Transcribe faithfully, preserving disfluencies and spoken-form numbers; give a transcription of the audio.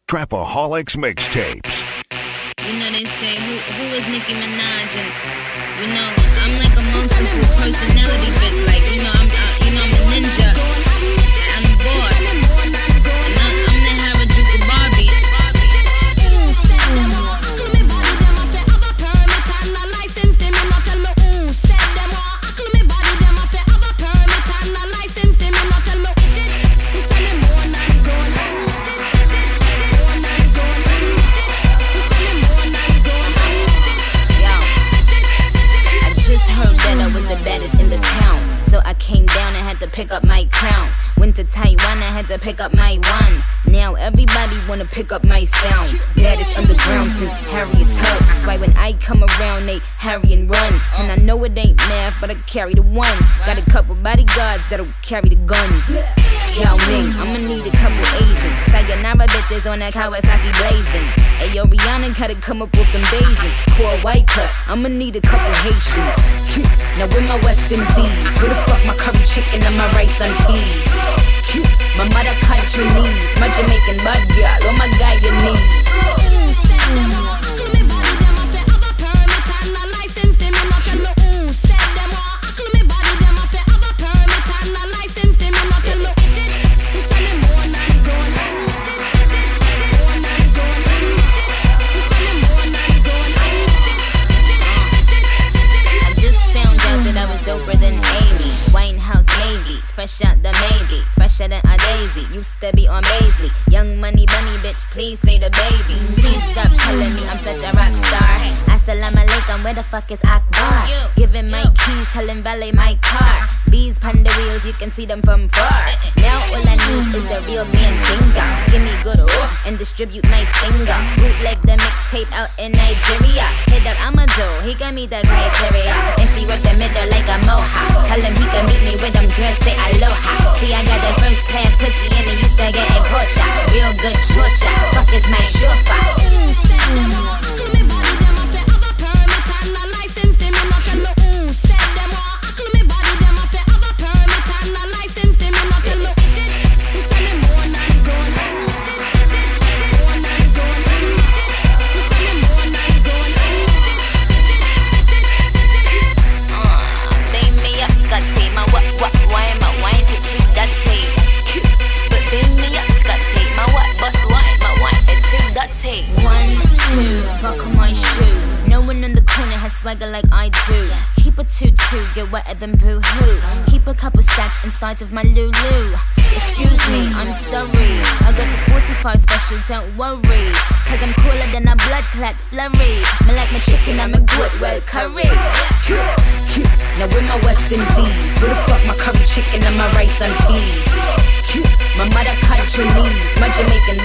Trapaholics Mixtapes. You know they say, who who is Nicki Minaj? And you know, I'm like a multiple personality bitch. Like, you know, I'm uh, you know I'm a ninja. I'm bored. And I'm, I'm the Harajuku Barbie. The baddest in the town, so I came down and had to pick up my crown. Went to Taiwan, I had to pick up my one. Now everybody wanna pick up my sound. Baddest underground since Harriet Tubman. That's why when I come around, they harry and run. And I know it ain't math, but I carry the one. Got a couple bodyguards that'll carry the guns. Yao Ming, I'ma need a couple Asians. Sayonara bitches on that Kawasaki blazing. Ayo, Rihanna gotta come up with them Bajans. Core white cut, I'ma need a couple Haitians. Now with my West Indies, where the fuck my curry chicken and my rice and peas? My mother Chinese, my Jamaican bad girl, oh my Guyanese. Doper than Amy, Winehouse maybe, fresh out the maybe, fresher than a daisy, used to be on Baisley, young money bunny bitch, please say the baby, please stop telling me I'm such a rock star, assalamu alaikum, where the fuck is Akbar, giving my keys, telling valet my car, bees pon the wheels, you can see them from far, now all I need is the real man finger, give me good oh, and distribute my singer, bootleg the mixtape out in Nigeria, hit up Amadou, he got me the criteria, if he work the middle like a mohawk. Tell him he can meet me with them girls, say aloha. See, I got that first class pussy and it used to get in cocha. Real good chocha, fuck is my chauffeur. One, two, buckle my shoe. No one in the corner has swagger like I do. Keep a two-two, get wetter than boo-hoo. Keep a couple stacks inside of my Lulu. Excuse me, I'm sorry. I got the forty-five special, don't worry. Cause I'm cooler than a blood clot flurry. Me like my chicken, I'm a good well curry. Now with my West Indies, where the fuck my curry chicken and my rice and peas? My mother Chinese, my Jamaican